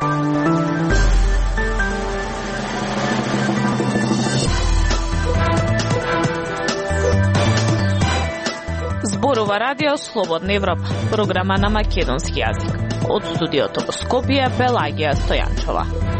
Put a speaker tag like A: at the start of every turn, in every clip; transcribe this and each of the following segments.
A: Зборува радио Слободна Европа, програма на македонски јазик. Од студиото во Скопје, Пелагија Стојанчова.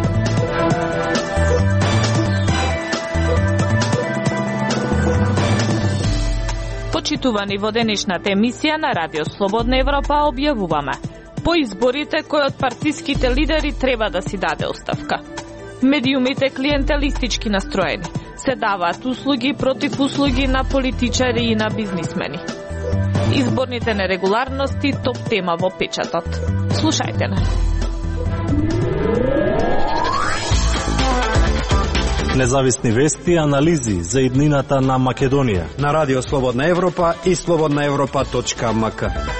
A: Почитувани во денешната емисија на Радио Слободна Европа објавуваме: по изборите кој од партиските лидери треба да си даде оставка. Медиумите клиентелистички настроени, се даваат услуги против услуги на политичари и на бизнисмени. Изборните нерегуларности топ тема во печатот. Слушајте на.
B: Независни вести и анализи за иднината на Македонија
C: на Радио Слободна Европа и slobodnaevropa.mk.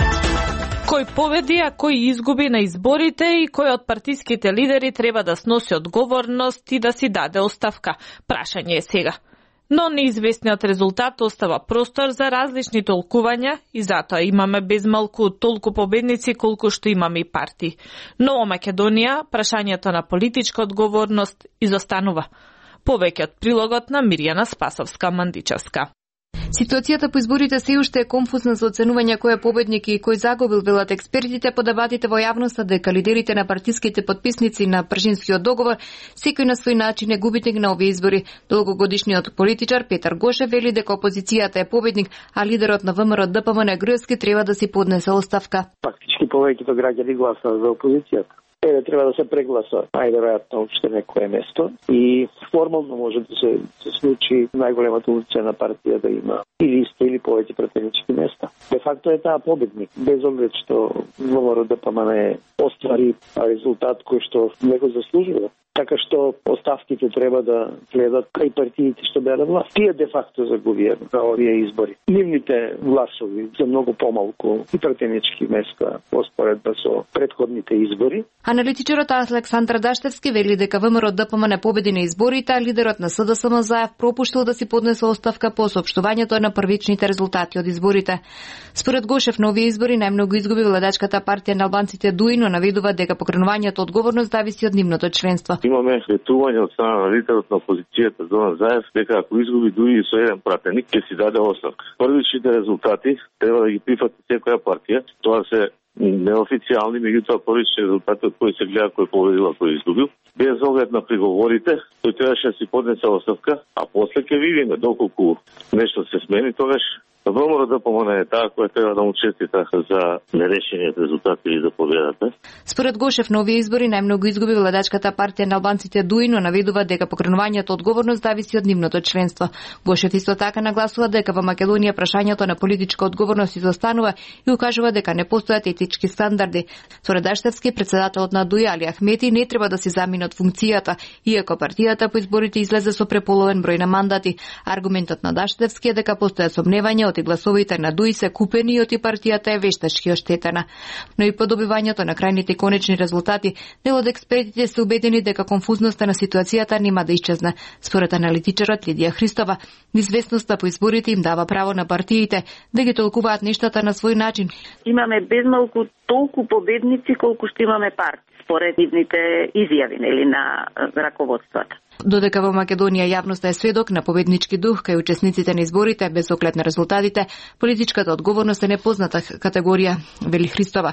A: Кој победи, а кој изгуби на изборите и кој од партиските лидери треба да сноси одговорност и да си даде оставка? Прашање е сега. Но неизвестниот резултат остава простор за различни толкувања и затоа имаме безмалку толку победници колку што имаме и партии. Но во Македонија прашањето на политичка одговорност изостанува. Повеќе од прилогот на Мирјана Спасовска-Мандичевска.
D: Ситуацијата по изборите се уште е конфузна за оценување кој е победник и кој загубил, велат експертите по дебатите во јавноста, дека лидерите на партиските подписници на Пршинскиот договор секој на свој начин е губитник на овие избори. Долгогодишниот политичар Петар Гошев вели дека опозицијата е победник, а лидерот на ВМРО ДПМН Груевски треба да си поднесе оставка.
E: Фактички повеќето граѓани гласаат за опозицијата. Треба да се прегласа најверојатно уште некое место и формално може да се случи најголемата улица на партија да има или исто или повеќе претенички места. Де факто е таа победник, без оглед што ВМРО ДПМН оствари резултат кој што не го заслужува. Така што оставките треба да гледат кај партиите што беа на власт. Тие де факто загубија за овие избори. Нивните гласови за многу помалку и претенички места успоредба со претходните избори.
D: Аналитичарот Александр Даштевски вели дека ВМРО ДПМН победи на изборите, а лидерот на СДСМ Заев пропуштил да си поднесе оставка по соопштувањето на првичните резултати од изборите. Според Гошев, на овие избори најмногу изгуби владачката партија на албанците ДУИ, но наведува дека покренувањето одговорност зависи од нивното членство.
F: Имаме ветување од страна на лидерот на опозицијата Зоран Заев дека ако изгуби ДУИ со еден пратеник ќе си даде оставка. Првичните резултати треба да ги прифати секоја партија. Тоа се неофицијални, меѓутоа првични резултати од кои се гледа кој победил, кој изгубил. Без оглед на приговорите, тој требаше да си поднесе оставка, а после ќе видиме доколку нешто се смени, тогаш ВМРО ДПМН е таа која треба да му честита за нерешениот резултат или за победата.
D: Според Гошев, на овие избори најмногу изгуби владачката партија на албанците ДУИ, но наведува дека покренувањето одговорност зависи од нивното членство. Гошев исто така нагласува дека во Македонија прашањето на политичка одговорност изостанува и укажува дека не постојат етички стандарди. Според Даштевски, председателот на ДУИ Али Ахмети не треба да се замине од функцијата, иако партијата по изборите излезе со преполовен број на мандати. Аргументот на Даштевски е дека постојат сомневања и гласовите на ДУИ се купени и оти партијата е вештачки оштетена. Но и по добивањето на крајните конечни резултати, дел од експертите се убедени дека конфузноста на ситуацијата нема да исчезне. Според аналитичарот Лидија Христова, неизвестноста по изборите им дава право на партиите да ги толкуваат нештата на свој начин.
G: Имаме безмалку толку победници колку што имаме партии, според нивните изјави нели на раководството.
D: Додека во Македонија јавноста е сведок на победнички дух кај учесниците на изборите без оглед на резултатите, политичката одговорност е непозната категорија, вели Христова.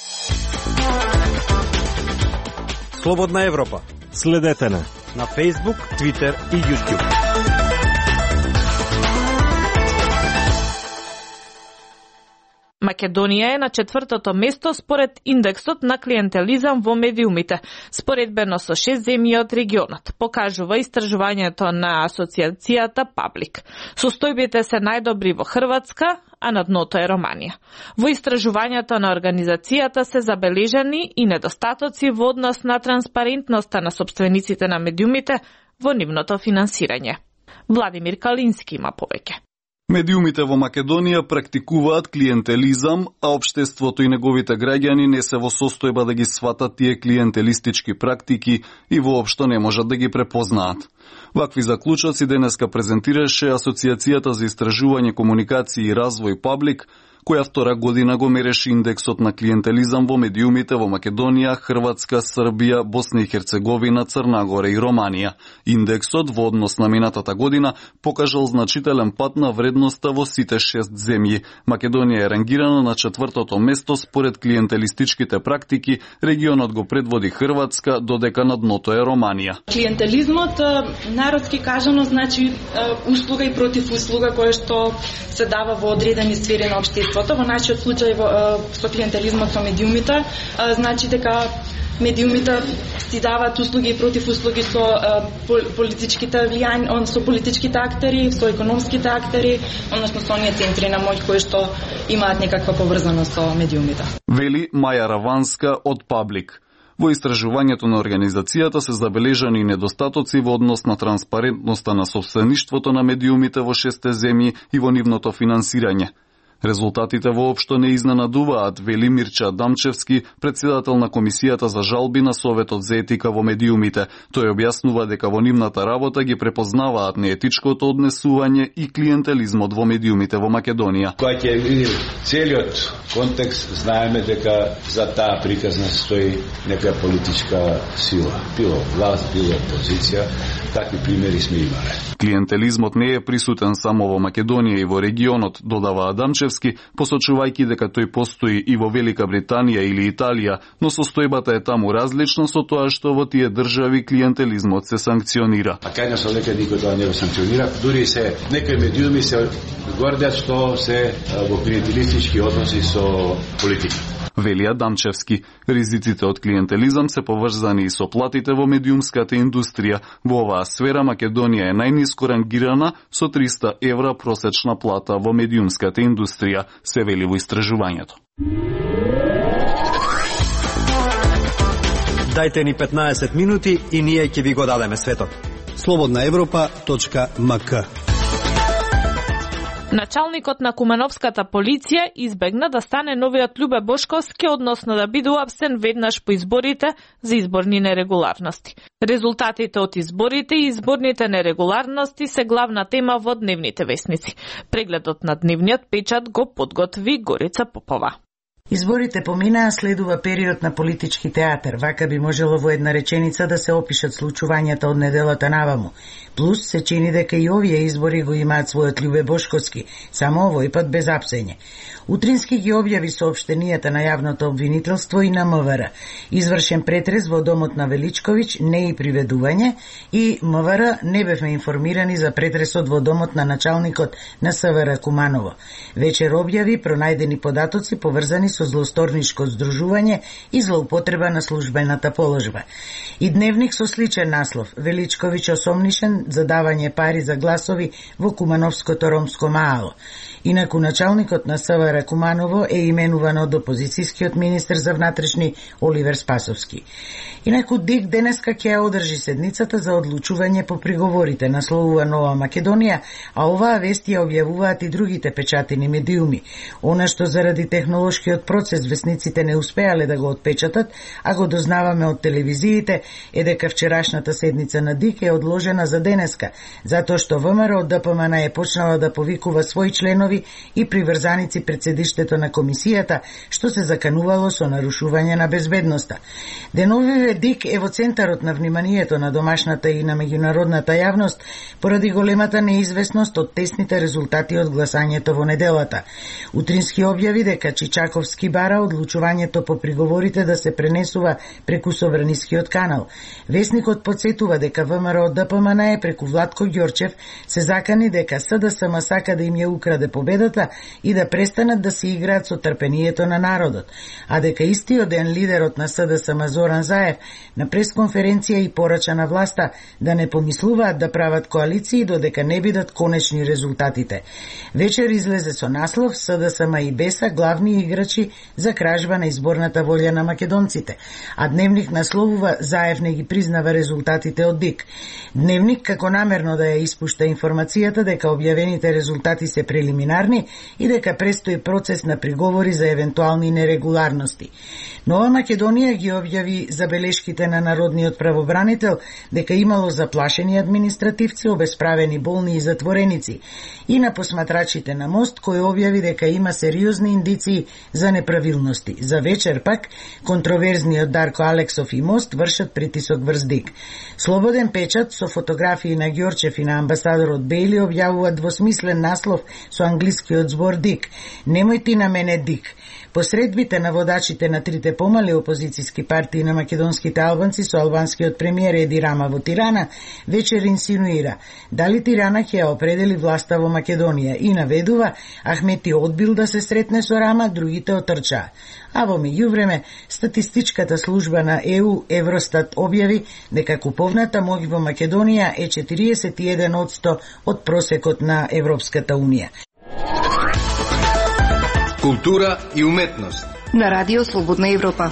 C: Слободна Европа.
B: Следете на
C: Facebook, Twitter и YouTube.
A: Македонија е на 4-то место според индексот на клиентелизам во медиумите, споредбено со 6 земји од регионот, покажува истражувањето на асоциацијата Паблик. Состојбите се најдобри во Хрватска, а на дното е Романија. Во истражувањето на организацијата се забележани и недостатоци во однос на транспарентноста на сопствениците на медиумите во нивното финансирање. Владимир Калински има повеќе.
H: Медиумите во Македонија практикуваат клиентелизам, а општеството и неговите граѓани не се во состојба да ги сватат тие клиентелистички практики и воопшто не можат да ги препознаат. Вакви заклучоци денеска презентираше Асоциацијата за истражување, комуникација и развој Паблик, која втора година го мереше индексот на клиентелизам во медиумите во Македонија, Хрватска, Србија, Босна и Херцеговина, Црна Гора и Романија. Индексот во однос на минатата година покажал значителен пат на вредноста во сите 6 земји. Македонија е рангирана на 4-то место според клиентелистичките практики, регионот го предводи Хрватска, додека на дното е Романија.
I: Клиентелизмот, народски кажано, значи услуга и против услуга која што се дава во одредени сфери на општеството. Во нашиот случај со клиентелизмот со медиумите, значи дека медиумите си даваат услуги и против услуги со политичките влијања, со политичките актери, со економските актери, односно со оние центри на моќ кои што имаат некаква поврзаност со медиумите.
H: Вели Маја Раванска од Паблик. Во истражувањето на организацијата се забележани недостатоци во однос на транспарентноста на сопствеништвото на медиумите во 6 земји и во нивното финансирање. Резултатите воопшто не изненадуваат, вели Мирча Дамчевски, председател на Комисијата за жалби на Советот за етика во медиумите. Тој објаснува дека во нивната работа ги препознаваат неетичкото однесување и клиентелизмот во медиумите во Македонија.
J: Кога ќе видим целиот контекст, знаеме дека за таа приказна стои нека политичка сила. Било власт, било опозиција, такви примери сме имале.
H: Клиентелизмот не е присутен само во Македонија и во регионот, додава Адамчевски, посочувајќи дека тој постои и во Велика Британија или Италија, но состојбата е таму различна со тоа што во тие држави клиентелизмот се санкционира.
J: А кај нас лека никој тоа не го санкционира, дури се некои медиуми се гордеат што се во клиентелистички односи со политика.
H: Вели Адамчевски, ризиците од клиентелизам се поврзани и со платите во медиумската индустрија. Во оваа сфера Македонија е најниско рангирана со 300 евра просечна плата во медиумската индустрија, се вели во истражувањето.
C: Дайте ни 15 минути и ние ќе ви го дадеме светот. Слободнаевропа.мк.
A: Началникот на Кумановската полиција избегна да стане новиот Љубе Бошковски, односно да биде уапсен веднаш по изборите за изборни нерегуларности. Резултатите од изборите и изборните нерегуларности се главна тема во дневните весници. Прегледот на дневниот печат го подготви Горица Попова.
K: Изборите поминаа, следува период на политички театар. Вака би можело во една реченица да се опишат случувањата од неделата наваму. Плюс се чини дека и овие избори го имаат својот Љубе Бошковски, само овој пат без апсење. Утрински ги објави соопштенијата на јавното обвинителство и на МВР. Извршен претрес во домот на Величковиќ, не и приведување, и МВР не бевме информирани за претресот во домот на началникот на СВР Куманово. Вечер објави пронајдени податоци поврзани со злосторничко здружување и злоупотреба на службената положба. И дневник со сличен наслов: Величковиќ осомнишен за давање пари за гласови во Кумановското ромско маало. Инаку началникот на СВР Куманово е именуван од опозицијскиот министер за внатрешни Оливер Спасовски. Инаку ДИК денеска ќе ја одржи седницата за одлучување по приговорите, насловува Нова Македонија, а оваа вест ја објавуваат и другите печатени медиуми. Она што заради технолошкиот процес весниците не успеале да го отпечатат, а го дознаваме од телевизиите, е дека вчерашната седница на ДИК е одложена за денеска, затоа што ВМРО од ДПМН е почнала да повикува своји членови и приврзаници пред седиштето на комисијата, што се заканувало со нарушување на безбедноста. Деновиве ДИК е во центарот на вниманието на домашната и на меѓународната јавност поради големата неизвестност од тесните резултати од гласањето во неделата. Утрински објави дека Чичаковски бара одлучувањето по приговорите да се пренесува преку Собранискиот канал. Весникот подсетува дека ВМРО од ДПМН преку Владко Ѓорчев се закани дека СДСМ сака да им ја украде победата и да престанат да се играат со трпението на народот, а дека истиот ден лидерот на СДСМ Зоран Заев на пресконференција и порача на власта да не помислуваат да прават коалиции додека не бидат конечни резултатите. Вечер излезе со наслов СДСМ и БЕСА главни играчи за кражба на изборната волја на македонците, а Дневник насловува Заев не ги признава резултатите од ДИК. Дневник како намерно да ја испушта информацијата дека објавените резултати се прелиминарни и дека престои процес на приговори за евентуални нерегуларности. Нова Македонија ги објави забелешките на народниот правобранител дека имало заплашени административци, обесправени болни и затвореници, и на посматрачите на мост кој објави дека има сериозни индиции за неправилности. За вечер пак контроверзниот Дарко Алексов и мост вршат притисок врз ДИК. Слободен печат со фотографии на Ѓорчев и на амбасадорот Бейли објавува двосмислен наслов со англискиот збор ДИК. Немој ти на мене ДИК. Посредбите на водачите на трите помали опозицијски партии на македонските албанци со албанскиот премиер Еди Рама во Тирана вечер инсинуира дали Тирана ќе ја определи власта во Македонија и наведува Ахмети одбил да се сретне со Рама, другите отрчаа. А во меѓувреме, статистичката служба на ЕУ Евростат објави дека куповната моќ во Македонија е 41% од просекот на Европската Унија.
L: Култура и уметност
D: на Радио Слободна Европа.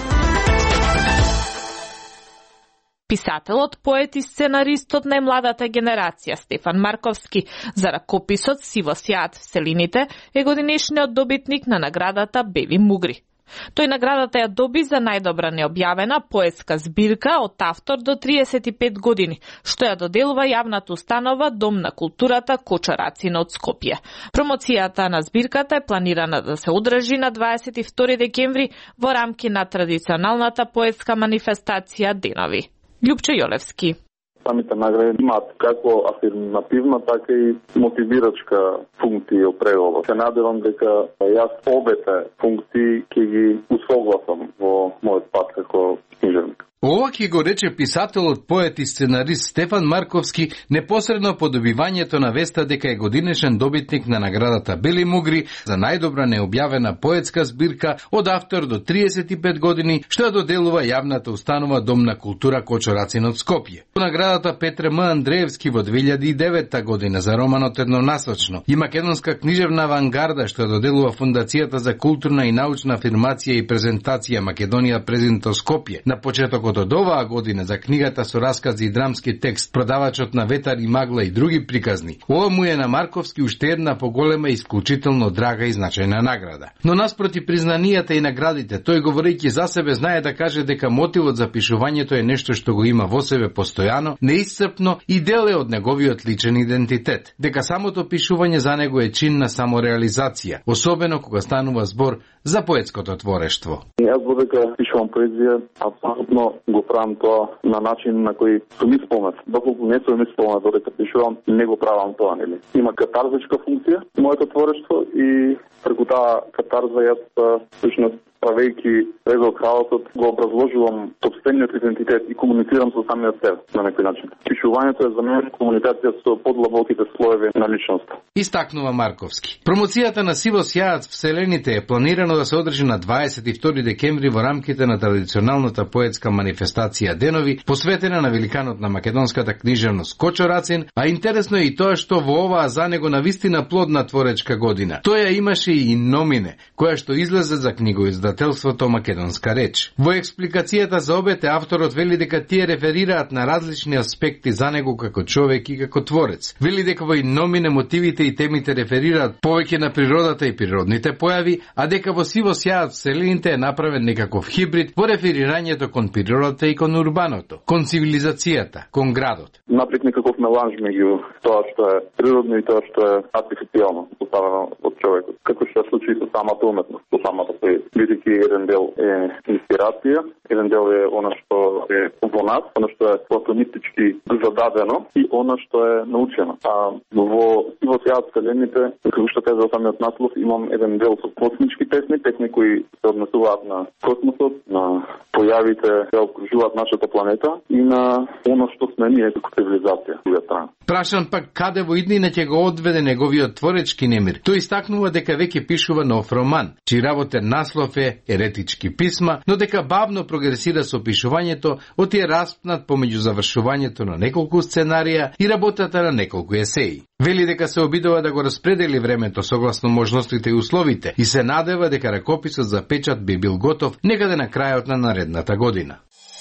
A: Писателот, поет и сценаристот најмладата генерација Стефан Марковски за ракописот Сиво сјаат вселините е годинешниот добитник на наградата Бели мугри. Тој наградата ја доби за најдобра необјавена поетска збирка од автор до 35 години, што ја доделува јавната установа Дом на културата Кочорацин од Скопје. Промоцијата на збирката е планирана да се одржи на 22 декември во рамки на традиционалната поетска манифестација Денови. Љупчо Јолевски.
M: Самите награди имаат како афирмативна, така и мотивирачка функција од преговор. Се надевам дека јас обете функции ќе ги усогласам во мојот пат како книжевник.
L: Ова ќе го рече писателот, поет и сценарист Стефан Марковски непосредно по добивањето на веста дека е годинешен добитник на наградата Бели мугри за најдобра необјавена поетска збирка од автор до 35 години, што ја доделува јавната установа Дом на култура Кочорацин од Скопје. Наградата Петре М. Андреевски во 2009 година за романот Еднонасочно и македонска книжевна авангарда што ја доделува Фондацијата за културна и научна афирмација и презентација Македонија презенто Скопје. На почетокот од оваа година за книгата со раскази и драмски текст Продавачот на ветар и магла и други приказни. Ова му е на Марковски уште една поголема и исклучително драга и значајна награда. Но наспроти признанијата и наградите, тој говорејќи за себе знае да каже дека мотивот за пишувањето е нешто што го има во себе постојано, неисцрпно и дел е од неговиот личен идентитет. Дека самото пишување за него е чин на самореализација, особено кога станува збор за поетското творештво.
M: Јас додека пишувам поезија, апсолутно го правам тоа на начин на кој сум исполнет. Доколку не сум исполнет додека пишувам, не го правам тоа, нели? Има катарзичка функција моето творештво и преку таа катарза јас всушност правејќи резо од хаосот, го образложувам сопствениот идентитет и комуницирам со самиот себе на некој начин. Пишувањето е за мене комуникација со подлабоките слоеви на личноста.
L: Истакнува Марковски. Промоцијата на Сиво сјаат вселените е планирано да се одржи на 22 декември во рамките на традиционалната поетска манифестација Денови, посветена на великанот на македонската книжевност Кочорацин, а интересно е и тоа што во оваа за него навистина плодна творечка година. Тој имаше и номине, која што излезе за книгоиздателството Македонска реч. Во експликацијата за обете авторот вели дека тие реферираат на различни аспекти за него како човек и како творец. Вели дека во номине мотивите и темите реферираат повеќе на природата и природните појави, а дека во Сиво сјаат вселените е направен некаков хибрид во реферирањето кон природата и кон урбаното, кон цивилизацијата, кон градот.
M: Направи некаков меланж меѓу тоа што е природно и тоа што е артифицијално поставено од човекот. Како што се случи со самата уметност, со самата поезија. Бидејќи еден дел е инспирација, еден дел е она што е во нас, она што е платонистички зададено и она што е научено. А во Сиво сјаат вселените, како што кажа самиот наслов, имам еден дел со космички песни, песни кои се однесуваат на космосот, на појавите кои окружуваат нашата планета и на она што сме ние како цивилизација.
L: Прашан пак каде во иднина ќе го одведе неговиот творечки немир, тој истакнува дека веќе пишува нов роман, чиј работен наслов е Еретички писма, но дека бавно прогресира со пишувањето, оти е распнат помеѓу завршувањето на неколку сценарија и работата на неколку есеи. Вели дека се обидува да го распредели времето согласно можностите и условите и се надева дека ракописот за печат би бил готов некаде на крајот на наредната година.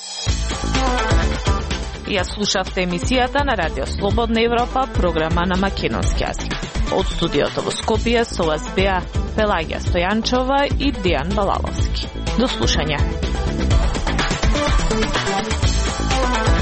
A: Ја слушавте емисијата на Радио Слободна Европа, програма на македонски јазик. Од студиото во Скопје со вас беа Пелагија Стојанчова и Дијан Балаловски. До слушање.